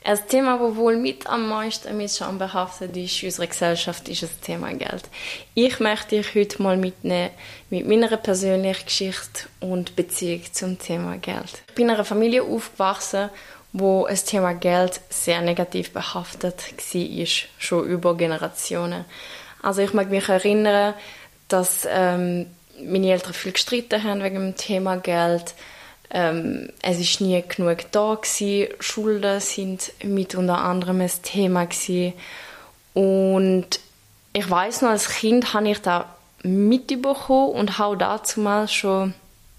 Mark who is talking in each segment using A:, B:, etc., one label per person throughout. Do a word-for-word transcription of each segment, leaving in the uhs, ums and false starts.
A: Ein Thema, das wohl mit am meisten mit Scham behaftet ist in unserer Gesellschaft, ist das Thema Geld. Ich möchte dich heute mal mitnehmen mit meiner persönlichen Geschichte und Beziehung zum Thema Geld. Ich bin in einer Familie aufgewachsen, wo das Thema Geld sehr negativ behaftet war, schon über Generationen. Also ich mag mich erinnern, dass ähm, meine Eltern viel gestritten haben wegen dem Thema Geld. Ähm, es war nie genug da gewesen. Schulden sind mit unter anderem ein Thema gewesen. Und ich weiss noch, als Kind habe ich da mitbekommen und habe dazu mal schon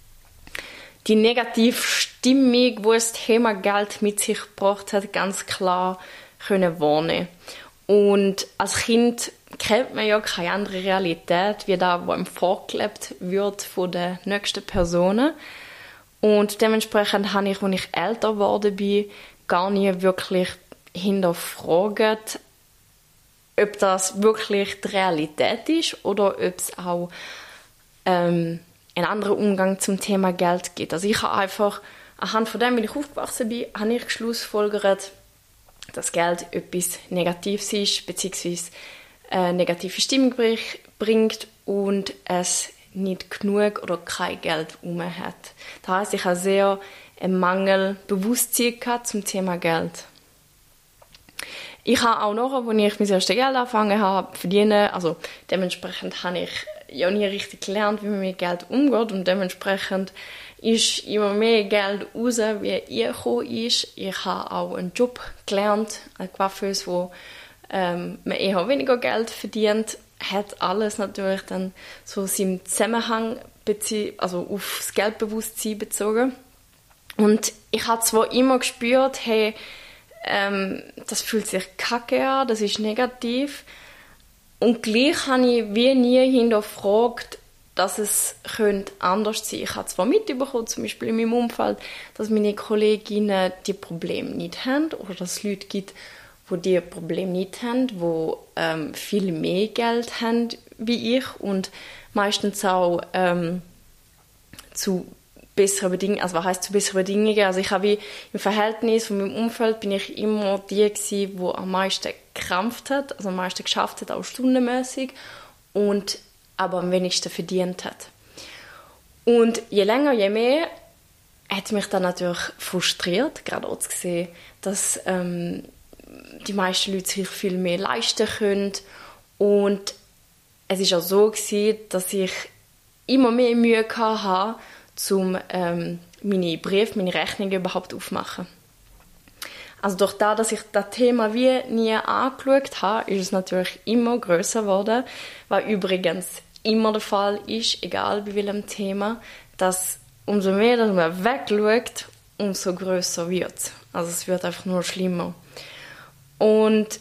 A: die negative Stimmung, die das Thema Geld mit sich gebracht hat, ganz klar können wahrnehmen. Und als Kind kennt man ja keine andere Realität, wie das, was einem vorgelebt wird von den nächsten Personen. Und dementsprechend habe ich, als ich älter geworden bin, gar nie wirklich hinterfragt, ob das wirklich die Realität ist oder ob es auch ähm, einen anderen Umgang zum Thema Geld gibt. Also ich habe einfach, anhand von dem, wie ich aufgewachsen bin, habe ich geschlussfolgert, dass Geld etwas Negatives ist, beziehungsweise eine negative Stimmung bringt und es nicht genug oder kein Geld herum hat. Das heisst, ich habe sehr einen Mangel Bewusstsein gehabt zum Thema Geld. Ich habe auch noch, als ich mein erstes Geld angefangen habe zu verdienen, also dementsprechend habe ich ja nie richtig gelernt, wie man mit Geld umgeht und dementsprechend ist immer mehr Geld raus, wie reingekommen ist. Ich habe auch einen Job gelernt, eine Coiffeuse, wo ähm, man eher weniger Geld verdient, hat alles natürlich dann so seinen Zusammenhang bezie- also auf das Geldbewusstsein bezogen. Und ich habe zwar immer gespürt, hey, ähm, das fühlt sich kacke an, das ist negativ. Und gleich habe ich wie nie hinterfragt, dass es könnte anders sein. Ich habe zwar mitbekommen, zum Beispiel in meinem Umfeld, dass meine Kolleginnen die Probleme nicht haben oder dass es Leute gibt, die diese Probleme nicht haben, die ähm, viel mehr Geld haben wie ich und meistens auch ähm, zu besseren Bedingungen, also was heisst zu besseren Bedingungen? Also ich habe wie im Verhältnis von meinem Umfeld bin ich immer die gewesen, die am meisten gekrampft hat, also am meisten geschafft hat, auch stundenmäßig und aber am wenigsten verdient hat. Und je länger, je mehr hat mich dann natürlich frustriert, gerade auch zu sehen, dass ähm, die meisten Leute sich viel mehr leisten können. Und es war auch so gewesen, dass ich immer mehr Mühe hatte, um ähm, meine Briefe, meine Rechnungen überhaupt aufzumachen. Also durch das, dass ich das Thema wie nie angeschaut habe, ist es natürlich immer grösser geworden, was übrigens immer der Fall ist, egal bei welchem Thema, dass umso mehr dass man wegschaut, umso grösser wird es. Also es wird einfach nur schlimmer. Und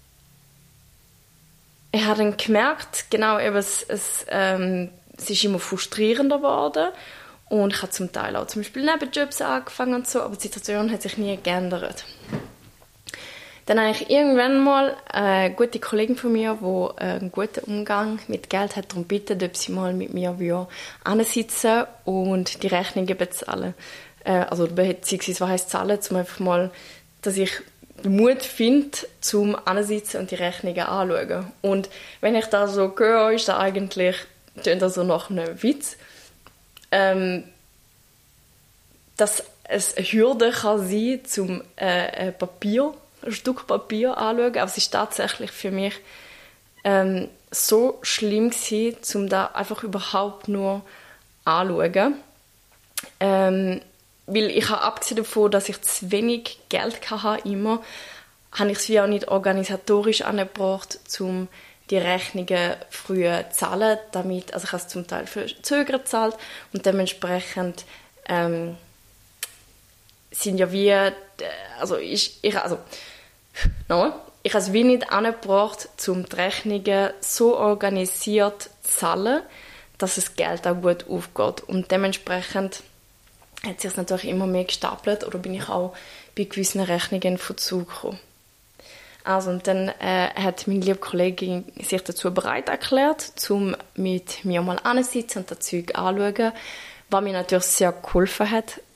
A: ich habe dann gemerkt, genau, eben, es, es, ähm, es ist immer frustrierender geworden. Und ich habe zum Teil auch zum Beispiel Nebenjobs angefangen und so, aber die Situation hat sich nie geändert. Dann habe ich irgendwann mal eine gute Kollegin von mir, die einen guten Umgang mit Geld hat, darum gebeten, ob sie mal mit mir hinsitzen und die Rechnungen bezahlen. Äh, also beziehungsweise was heisst zahlen, um einfach mal, dass ich den Mut finde, zum hinsitzen und die Rechnungen anzuschauen. Und wenn ich das so höre, ist das eigentlich, klingt das so nach einem Witz, ähm, dass es eine Hürde kann sein zum äh, ein Papier, ein Stück Papier anzuschauen, aber es ist tatsächlich für mich ähm, so schlimm gewesen, um da einfach überhaupt nur anzuschauen. Ähm, weil ich habe abgesehen davon, dass ich zu wenig Geld hatte, immer, habe ich es wie auch nicht organisatorisch angebracht, um die Rechnungen früher zu zahlen, damit, also ich habe es zum Teil verzögert gezahlt und dementsprechend ähm, sind ja wie, also ich, ich also, no, ich habe es wie nicht angebracht, um die Rechnungen so organisiert zu zahlen, dass das Geld auch gut aufgeht. Und dementsprechend hat sich natürlich immer mehr gestapelt oder bin ich auch bei gewissen Rechnungen in Verzug gekommen. Also, und dann äh, hat meine liebe Kollegin sich dazu bereit erklärt, um mit mir mal anzusitzen und das Zeug anzuschauen, was mir natürlich sehr geholfen hat,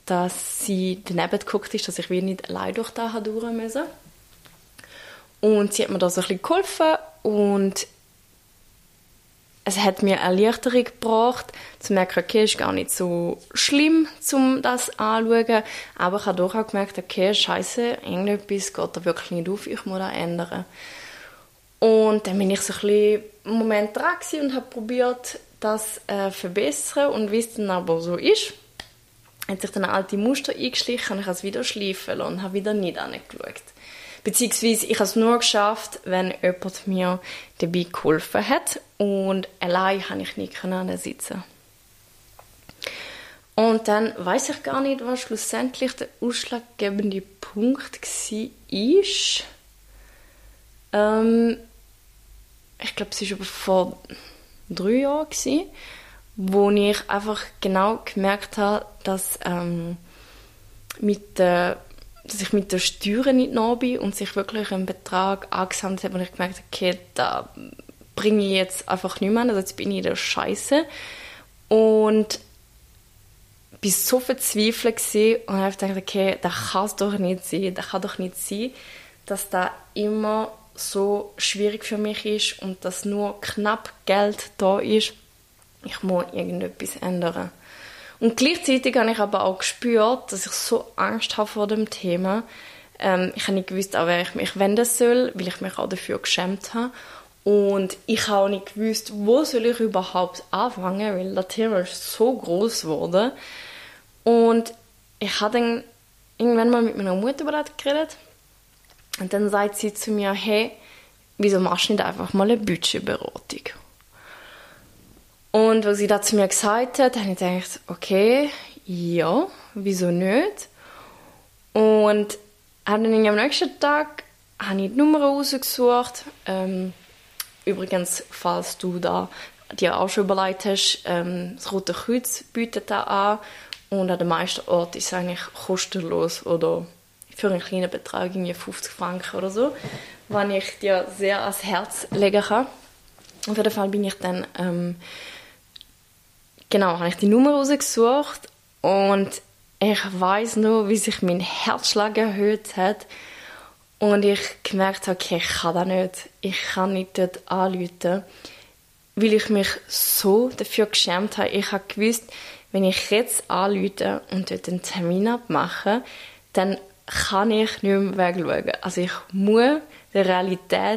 A: dass sie daneben geguckt ist, dass ich wie nicht allein durch da durch musste. Und sie hat mir da so ein bisschen geholfen und es hat mir Erleichterung gebracht, zu merken, okay, es ist gar nicht so schlimm, um das anzuschauen. Aber ich habe doch auch gemerkt, okay, scheiße, irgendetwas geht da wirklich nicht auf, ich muss das ändern. Und dann bin ich so ein bisschen einen Moment dran und habe probiert, das zu äh, verbessern. Und wie es dann aber so ist, hat sich dann alte Muster eingeschlichen und ich habe es wieder schleifen lassen und habe wieder nicht angeschaut. Beziehungsweise ich habe es nur geschafft, wenn jemand mir dabei geholfen hat und allein konnte ich nicht sitzen. Und dann weiss ich gar nicht, was schlussendlich der ausschlaggebende Punkt war. Ähm, ich glaube, es war aber vor drei Jahren, wo ich einfach genau gemerkt habe, dass, ähm, mit der, dass ich mit der Steuern nicht nah bin und sich wirklich ein Betrag angesammelt habe und ich gemerkt habe, okay, da bringe ich jetzt einfach nicht mehr, also jetzt bin ich in der Scheiße. Und ich war so verzweifelt und habe gedacht, okay, das kann es doch nicht sein, das kann doch nicht sein, dass das immer so schwierig für mich ist und dass nur knapp Geld da ist. Ich muss irgendetwas ändern. Und gleichzeitig habe ich aber auch gespürt, dass ich so Angst habe vor dem Thema. Ähm, ich habe nicht gewusst, an wer ich mich wenden soll, weil ich mich auch dafür geschämt habe. Und ich habe auch nicht gewusst, wo soll ich überhaupt anfangen, weil das Thema ist so groß geworden. Und ich habe dann irgendwann mal mit meiner Mutter über das geredet. Und dann sagt sie zu mir, hey, wieso machst du nicht einfach mal eine Budgetberatung? Und als sie das zu mir gesagt hat, habe ich gedacht, okay, ja, wieso nicht? Und habe dann am nächsten Tag habe ich die Nummer rausgesucht. Ähm, übrigens, falls du da dir auch schon überlegt hast, ähm, das Rote Kreuz bietet das an. Und an den meisten Orten ist es eigentlich kostenlos oder für einen kleinen Betrag, irgendwie fünfzig Franken oder so, was ich dir sehr ans Herz legen kann. Auf jeden Fall bin ich dann, ähm, genau, habe ich die Nummer rausgesucht und ich weiss noch, wie sich mein Herzschlag erhöht hat und ich gemerkt habe, okay, ich kann das nicht, ich kann nicht dort anrufen, weil ich mich so dafür geschämt habe. Ich habe gewusst, wenn ich jetzt anrufe und dort einen Termin abmache, dann kann ich nicht mehr wegschauen. Also ich muss der Realität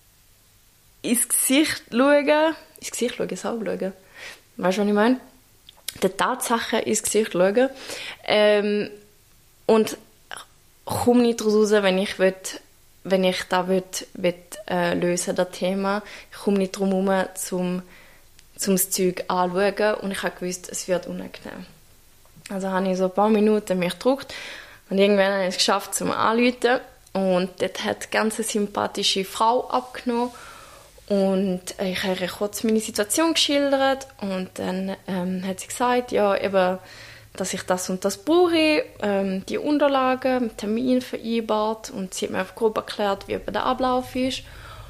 A: ins Gesicht schauen. Ins Gesicht schauen, selber schauen. Weißt du, was ich meine? Der Tatsache ins Gesicht schauen. Ähm, und komme nicht daraus raus, wenn ich, will, wenn ich das will, will, äh, lösen, das Thema. Ich komme nicht drum herum, zum, zum das Zeug anzuschauen. Und ich habe gewusst, es wird unangenehm. Also habe ich so ein paar Minuten mich gedrückt. Und irgendwann habe ich es geschafft, zum Anrufen. Und dort hat eine ganz sympathische Frau abgenommen. Und ich habe ihr kurz meine Situation geschildert. Und dann ähm, hat sie gesagt, ja, eben, dass ich das und das brauche, ähm, die Unterlagen, einen Termin vereinbart. Und sie hat mir einfach grob erklärt, wie eben der Ablauf ist.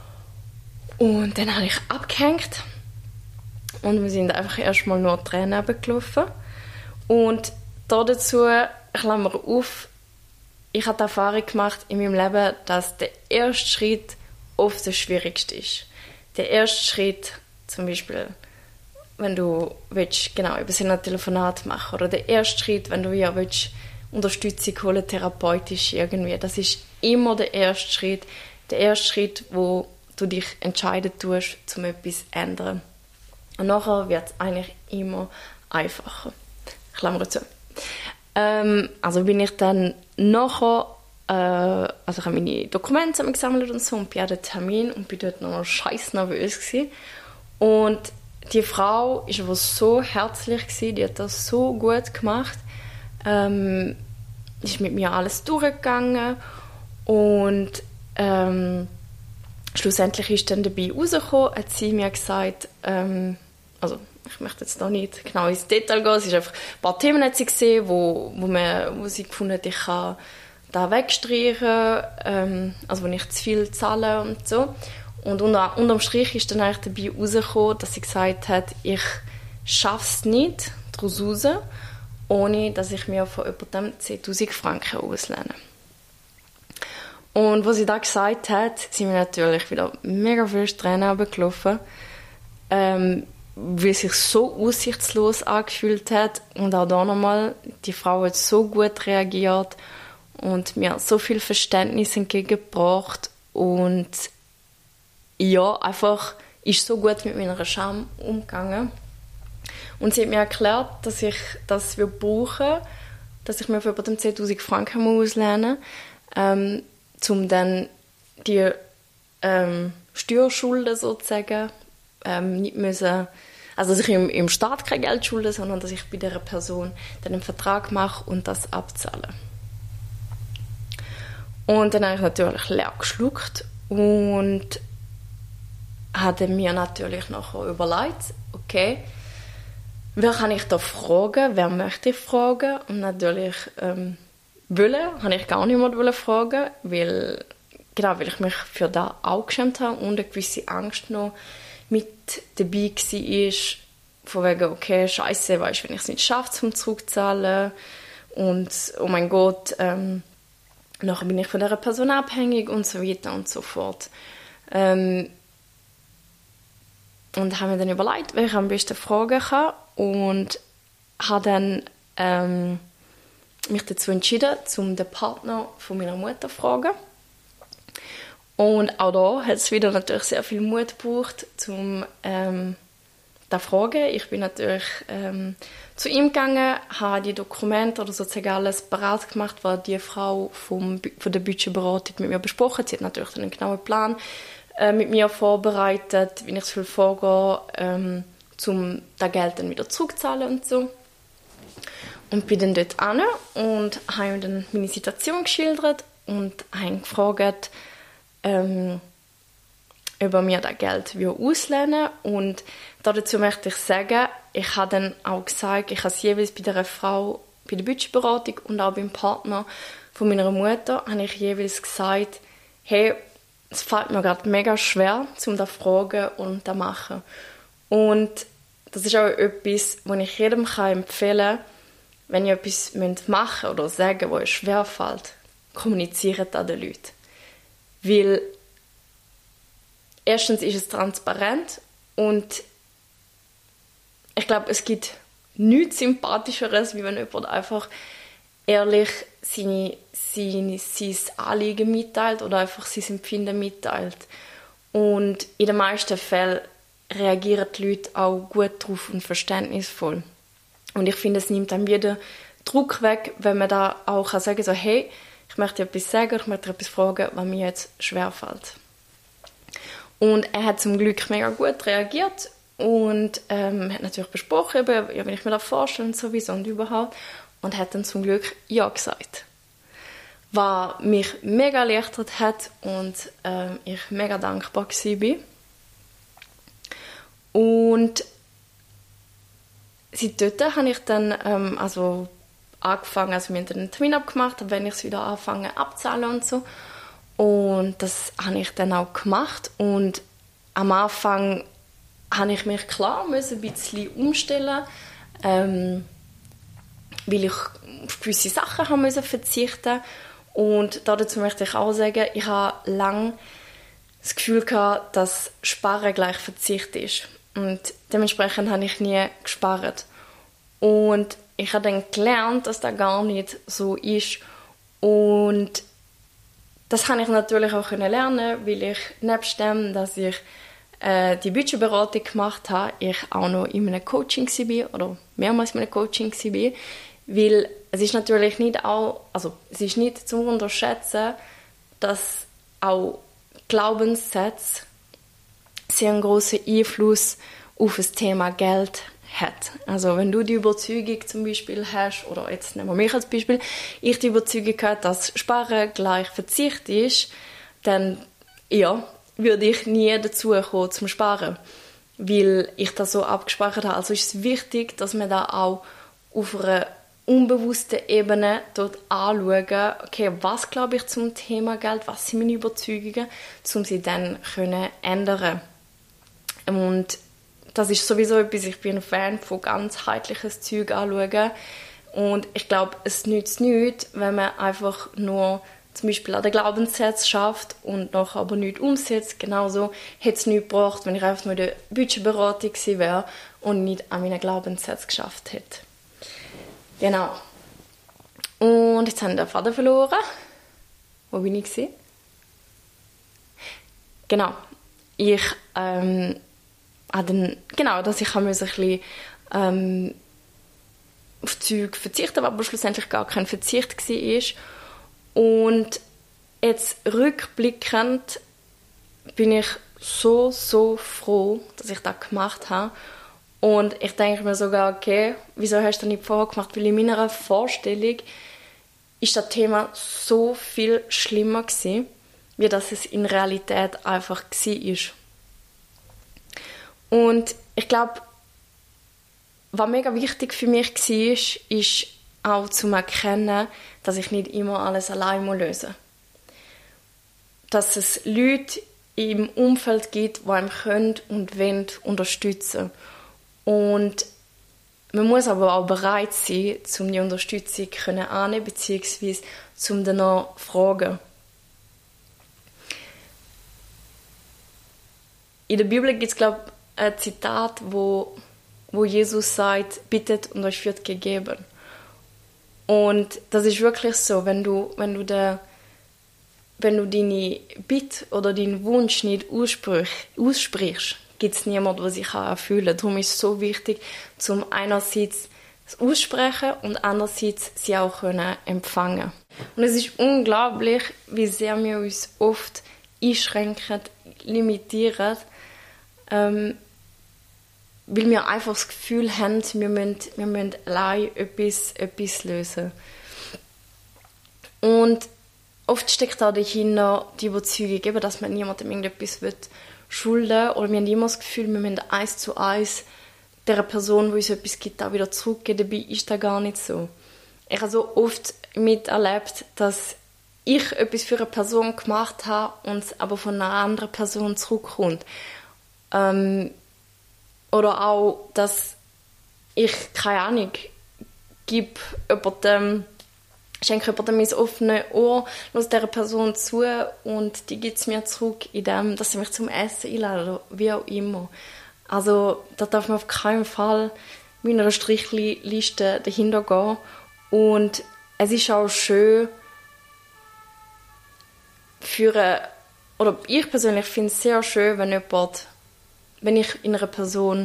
A: Und dann habe ich abgehängt. Und wir sind einfach erstmal nur Tränen runtergelaufen. Und da dazu, Klammer auf, ich habe die Erfahrung gemacht in meinem Leben, dass der erste Schritt oft der schwierigste ist. Der erste Schritt, zum Beispiel, wenn du willst, genau, über so ein Telefonat machen, oder der erste Schritt, wenn du ja willst, Unterstützung holen, therapeutisch irgendwie, das ist immer der erste Schritt. Der erste Schritt, wo du dich entscheiden tust, um etwas zu ändern. Und nachher wird es eigentlich immer einfacher. Klammer zu. Ähm, also bin ich dann nachher, äh, also ich habe meine Dokumente zusammengesammelt und so und bin an den Termin und bin dort noch scheiß nervös gewesen. Und die Frau war aber so herzlich gewesen, die hat das so gut gemacht, ähm, ist mit mir alles durchgegangen und ähm, schlussendlich ist dann dabei rausgekommen, hat sie mir gesagt, ähm, also ich möchte jetzt da nicht genau ins Detail gehen, es ist einfach ein paar Themen hat sie gesehen, wo, wo, man, wo sie gefunden hat, ich kann da wegstreichen, ähm, also wo ich zu viel zahle und so. Und unter, unterm Strich ist dann eigentlich dabei rausgekommen, dass sie gesagt hat, ich schaffe es nicht daraus raus ohne dass ich mir von jemandem zehntausend Franken auslehne. Und was sie da gesagt hat, sind mir natürlich wieder mega viele Tränen runtergelaufen, ähm, weil es sich so aussichtslos angefühlt hat. Und auch da nochmal, die Frau hat so gut reagiert und mir so viel Verständnis entgegengebracht. Und ja, einfach ist so gut mit meiner Scham umgegangen. Und sie hat mir erklärt, dass ich das brauche, dass ich mir für jemanden zehntausend Franken auslehnen muss, ähm, um dann die ähm, Steuerschulden sozusagen ähm, nicht müssen, also dass ich im, im Staat kein Geld schulde, sondern dass ich bei dieser Person dann einen Vertrag mache und das abzahle. Und dann habe ich natürlich leer geschluckt und habe mir natürlich nachher überlegt, okay, wer kann ich da fragen, wer möchte ich fragen? Und natürlich ähm, wollen, habe ich gar niemanden fragen, weil, genau, weil ich mich für das auch geschämt habe und eine gewisse Angst noch mit dabei war, von wegen, okay, scheiße, weißt, wenn ich es nicht schaffe, zum zurückzahlen und oh mein Gott, ähm, nachher bin ich von dieser Person abhängig und so weiter und so fort. Ähm, und habe mir dann überlegt, welche ich am besten fragen kann und habe dann ähm, mich dazu entschieden, um den Partner von meiner Mutter zu fragen. Und auch da hat es wieder natürlich sehr viel Mut gebraucht, um ähm, das zu fragen. Ich bin natürlich ähm, zu ihm gegangen, habe die Dokumente oder sozusagen alles bereit gemacht, was die Frau vom, von der Budgetberatung mit mir besprochen hat. Sie hat natürlich einen genauen Plan äh, mit mir vorbereitet, wie ich es vorgehe, ähm, um das Geld dann wieder zurückzuzahlen und so. Und bin dann dort hin und habe ihm dann meine Situation geschildert und habe ihn gefragt, ähm, ob er mir das Geld auslehnen will. Und dazu möchte ich sagen, ich habe dann auch gesagt, ich habe es jeweils bei der Frau, bei der Budgetberatung und auch beim Partner von meiner Mutter, habe ich jeweils gesagt, hey, es fällt mir gerade mega schwer, um das zu fragen und das zu machen. Und das ist auch etwas, was ich jedem empfehlen kann, wenn ihr etwas machen oder sagen müsst, was euch schwerfällt, kommuniziert das den Leuten. Weil erstens ist es transparent und ich glaube, es gibt nichts Sympathischeres, wie wenn jemand einfach ehrlich seine, seine, sein Anliegen mitteilt oder einfach sein Empfinden mitteilt. Und in den meisten Fällen reagieren die Leute auch gut darauf und verständnisvoll. Und ich finde, es nimmt dann wieder Druck weg, wenn man da auch sagen kann, so, hey, ich möchte etwas sagen, ich möchte etwas fragen, was mir jetzt schwerfällt. Und er hat zum Glück mega gut reagiert und ähm, hat natürlich besprochen, ja, wenn ich mir das vorstelle und sowieso und überhaupt. Und hat dann zum Glück Ja gesagt. Was mich mega erleichtert hat und ähm, ich mega dankbar war. Und seit dort habe ich dann ähm, also angefangen, also wir haben dann einen Termin abgemacht, wenn ich es wieder anfange abzahlen und so. Und das habe ich dann auch gemacht. Und am Anfang habe ich mich klar müssen ein bisschen umstellen, ähm, weil ich auf gewisse Sachen haben müssen verzichten. Und dazu möchte ich auch sagen, ich habe lange das Gefühl gehabt, dass Sparen gleich Verzicht ist. Und dementsprechend habe ich nie gespart. Und ich habe dann gelernt, dass das gar nicht so ist. Und das kann ich natürlich auch lernen, weil ich nebst dem, dass ich äh, die Budgetberatung gemacht habe, ich auch noch in einem Coaching war oder mehrmals in einem Coaching war, weil es ist natürlich nicht auch, also es ist nicht zu unterschätzen, dass auch Glaubenssätze sehr einen grossen Einfluss auf das Thema Geld hat. Also wenn du die Überzeugung zum Beispiel hast, oder jetzt nehmen wir mich als Beispiel, ich die Überzeugung habe, dass Sparen gleich Verzicht ist, dann ja, würde ich nie dazu kommen zum Sparen, weil ich das so abgespeichert habe. Also ist es wichtig, dass man da auch auf einer unbewussten Ebene dort anschauen, okay, was glaube ich zum Thema Geld, was sind meine Überzeugungen, um sie dann können ändern. Und das ist sowieso etwas, ich bin ein Fan von ganzheitliches Zeug anschauen Und ich glaube, es nützt nichts, wenn man einfach nur zum Beispiel an den Glaubenssatz schafft und nachher aber nichts umsetzt. Genauso hätte es nichts gebracht, wenn ich einfach nur in der Budgetberatung gewesen wäre und nicht an meinen Glaubenssatz geschafft hätte. Genau. Und jetzt haben wir den Faden verloren. Wo bin ich gewesen? Genau. Ich, ähm, dann, genau, dass ich ein bisschen ähm, auf Zeug verzichten, aber schlussendlich gar kein Verzicht war. Und jetzt rückblickend bin ich so, so froh, dass ich das gemacht habe. Und ich denke mir sogar, okay, wieso hast du das nicht vorher gemacht? Weil in meiner Vorstellung ist das Thema so viel schlimmer gewesen, wie das es in Realität einfach war. Und ich glaube, was mega wichtig für mich war, ist auch zu erkennen, dass ich nicht immer alles allein lösen muss. Dass es Leute im Umfeld gibt, die einem können und wollen unterstützen. Und man muss aber auch bereit sein, um die Unterstützung anzunehmen, beziehungsweise um danach zu fragen. In der Bibel gibt es, glaube ich, ein Zitat, wo, wo Jesus sagt, bittet und euch wird gegeben. Und das ist wirklich so, wenn du, wenn du, de, wenn du deine Bitte oder deinen Wunsch nicht aussprichst, gibt es niemanden, der sich erfüllen kann. Darum ist es so wichtig, zum einerseits das Aussprechen und andererseits sie auch können empfangen. Und es ist unglaublich, wie sehr wir uns oft einschränken, limitieren, ähm, weil wir einfach das Gefühl haben, wir müssen, wir müssen allein etwas, etwas lösen. Und oft steckt auch dahinter die Überzeugung, dass man niemandem irgendetwas schulden will. Oder wir haben immer das Gefühl, wir müssen eins zu eins der Person, die uns etwas gibt, auch wieder zurückgeben. Dabei ist das gar nicht so. Ich habe so oft miterlebt, dass ich etwas für eine Person gemacht habe und es aber von einer anderen Person zurückkommt. Ähm, Oder auch, dass ich, keine Ahnung, gebe jemandem, schenke jemandem mein offenes Ohr, lasse dieser Person zu und die gibt es mir zurück, indem dass sie mich zum Essen einladen oder wie auch immer. Also da darf man auf keinen Fall mit einer Strichliste dahinter gehen. Und es ist auch schön für eine, oder ich persönlich finde es sehr schön, wenn jemand wenn ich in einer Person,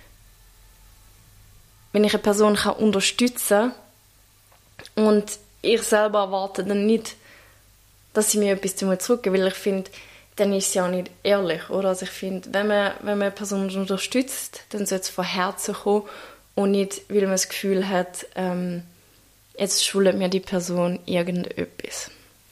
A: wenn ich eine Person kann unterstützen kann und ich selber erwarte dann nicht, dass sie mir etwas zurückgeben, weil ich finde, dann ist es ja auch nicht ehrlich, oder? Also ich finde, wenn man, wenn man eine Person unterstützt, dann soll es von Herzen kommen und nicht, weil man das Gefühl hat, ähm, jetzt schuldet mir die Person irgendetwas.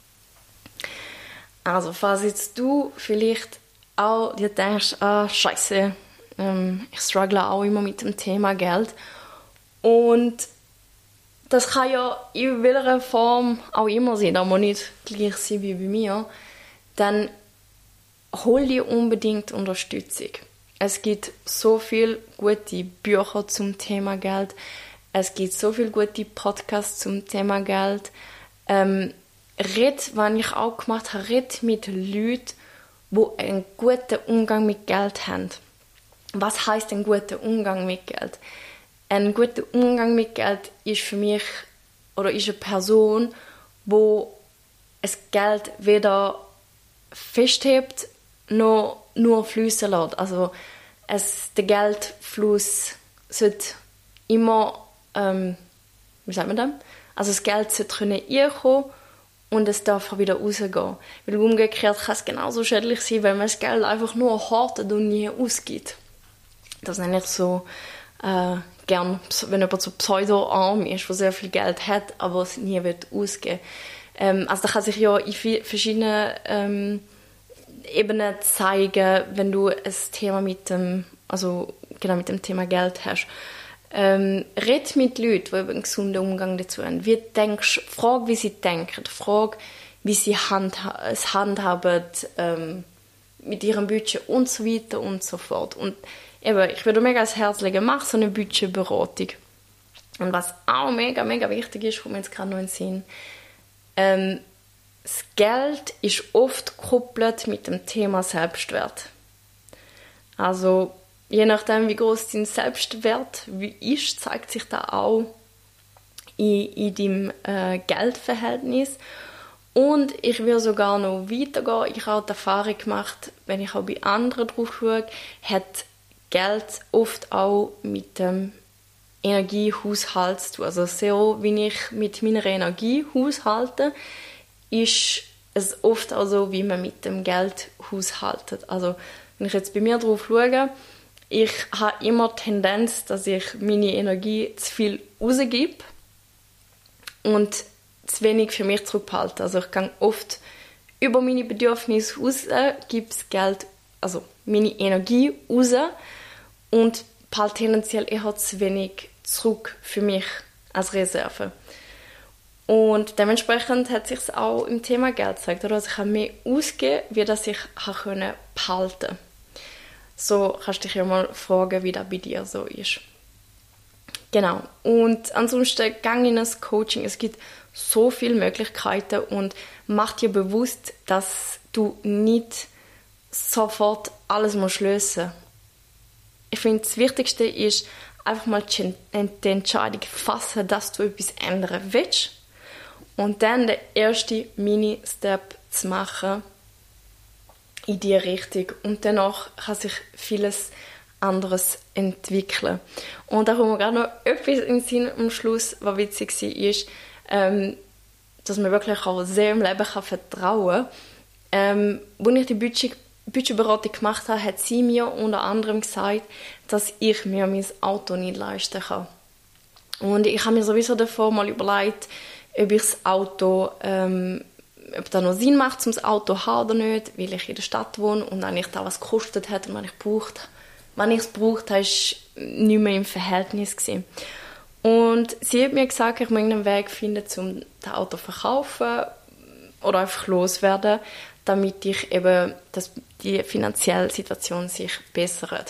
A: Also, falls jetzt du vielleicht auch dir denkst, ah, scheiße, ähm, ich struggle auch immer mit dem Thema Geld. Und das kann ja in welcher Form auch immer sein, das muss nicht gleich sein wie bei mir. Dann hol dir unbedingt Unterstützung. Es gibt so viele gute Bücher zum Thema Geld. Es gibt so viele gute Podcasts zum Thema Geld. Ähm, red, was ich auch gemacht habe, red mit Leuten, die einen guten Umgang mit Geld haben. Was heisst ein guter Umgang mit Geld? Ein guter Umgang mit Geld ist für mich oder ist eine Person, die das Geld weder festhebt noch nur fließen lässt. Also es, der Geldfluss sollte immer, ähm, wie sagt man das? Also das Geld sollte können reinkommen und es darf auch wieder rausgehen. Weil umgekehrt kann es genauso schädlich sein, wenn man das Geld einfach nur hortet und nie ausgibt. Das nenne ich so äh, gern, wenn jemand so pseudo-arm ist, der sehr viel Geld hat, aber es nie wird ausgeben. Ähm, also das kann sich ja in verschiedenen ähm, Ebenen zeigen, wenn du ein Thema mit dem, also genau mit dem Thema Geld hast. Ähm, red mit Leuten, die einen gesunden Umgang dazu haben. Wie denkst, frag, wie sie denken. Frag, wie sie handha- es handhaben ähm, mit ihrem Budget und so weiter und so fort. Und eben, ich würde mega ans Herz legen, mach so eine Budgetberatung. Und was auch mega, mega wichtig ist, kommt mir jetzt gerade noch in den Sinn, ähm, das Geld ist oft gekoppelt mit dem Thema Selbstwert. Also je nachdem, wie groß dein Selbstwert ist, zeigt sich da auch in, in deinem äh, Geldverhältnis. Und ich will sogar noch weitergehen. Ich habe die Erfahrung gemacht, wenn ich auch bei anderen drauf schaue, hat Geld oft auch mit dem Energiehaushalt zu tun. Also so, wie ich mit meiner Energie haushalte, ist es oft auch so, wie man mit dem Geld haushaltet. Also wenn ich jetzt bei mir drauf schaue, ich habe immer die Tendenz, dass ich meine Energie zu viel rausgebe und zu wenig für mich zurückhalte. Also ich gehe oft über meine Bedürfnisse raus, gebe das Geld, also meine Energie raus und behalte tendenziell eher zu wenig zurück für mich als Reserve. Und dementsprechend hat sich auch im Thema Geld gezeigt. Oder? Also ich habe mehr ausgegeben, wie dass ich behalten konnte. So kannst du dich ja mal fragen, wie das bei dir so ist. Genau. Und ansonsten gang in ein Coaching. Es gibt so viele Möglichkeiten und mach dir bewusst, dass du nicht sofort alles musst lösen. Ich finde, das Wichtigste ist, einfach mal die Entscheidung fassen, dass du etwas ändern willst. Und dann den ersten Mini-Step zu machen in diese Richtung. Und danach kann sich vieles anderes entwickeln. Und da kommt mir gerade noch etwas in den Sinn am Schluss, was witzig war, ist, ähm, dass man wirklich auch sehr im Leben kann vertrauen kann. Ähm, als ich die Budget, Budgetberatung gemacht habe, hat sie mir unter anderem gesagt, dass ich mir mein Auto nicht leisten kann. Und ich habe mir sowieso davor mal überlegt, ob ich das Auto, ähm, ob das noch Sinn macht, um das Auto zu haben oder nicht, weil ich in der Stadt wohne und eigentlich da was gekostet hat und wenn ich braucht, wenn ich es braucht, habe ich nicht mehr im Verhältnis gewesen. Und sie hat mir gesagt, ich muss einen Weg finden, um das Auto zu verkaufen oder einfach loswerden, damit ich eben, dass die finanzielle Situation sich bessert.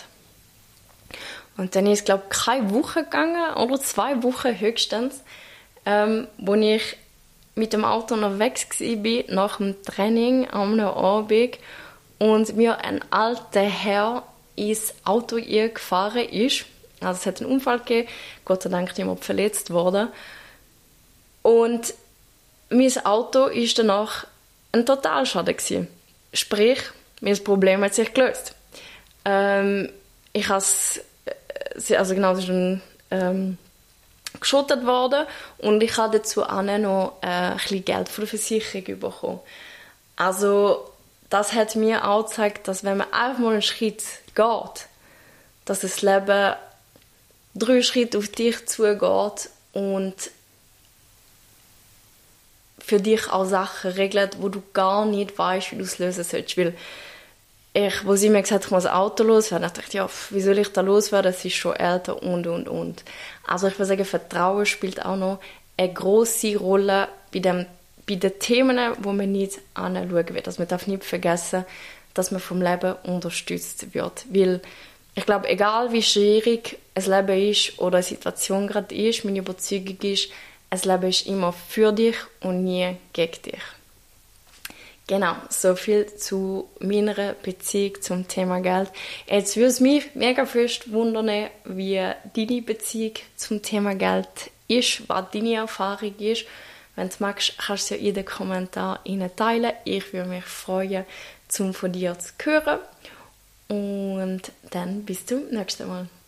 A: Und dann ist es, glaube ich, keine Woche gegangen, oder zwei Wochen höchstens, ähm, wo ich mit dem Auto unterwegs war, nach dem Training am Abend und mir ein alter Herr ins Auto gefahren ist. Also es hat einen Unfall gegeben, Gott sei Dank niemand verletzt worden. Und mein Auto war danach ein Totalschaden gewesen. Sprich, mein Problem hat sich gelöst. Ähm, ich habe es, also genau, es ist ein, ähm, geschottet worden und ich habe dazu auch noch äh, ein bisschen Geld von der Versicherung bekommen. Also das hat mir auch gezeigt, dass wenn man einfach mal einen Schritt geht, dass das Leben drei Schritte auf dich zugeht und für dich auch Sachen regelt, wo du gar nicht weißt, wie du es lösen sollst. Weil ich, wo sie mir gesagt hat, ich muss ein Auto loswerden, dachte ich, ja, wie soll ich da loswerden? Es ist schon älter und, und, und. Also ich würde sagen, Vertrauen spielt auch noch eine grosse Rolle bei, dem, bei den Themen, wo man nicht anschauen wird. Also man darf nicht vergessen, dass man vom Leben unterstützt wird. Weil ich glaube, egal wie schwierig ein Leben ist oder eine Situation gerade ist, meine Überzeugung ist, ein Leben ist immer für dich und nie gegen dich. Genau, so viel zu meiner Beziehung zum Thema Geld. Jetzt würde es mich mega fest wundern, wie deine Beziehung zum Thema Geld ist, was deine Erfahrung ist. Wenn du magst, kannst du es ja in den Kommentaren teilen. Ich würde mich freuen, um von dir zu hören. Und dann bis zum nächsten Mal.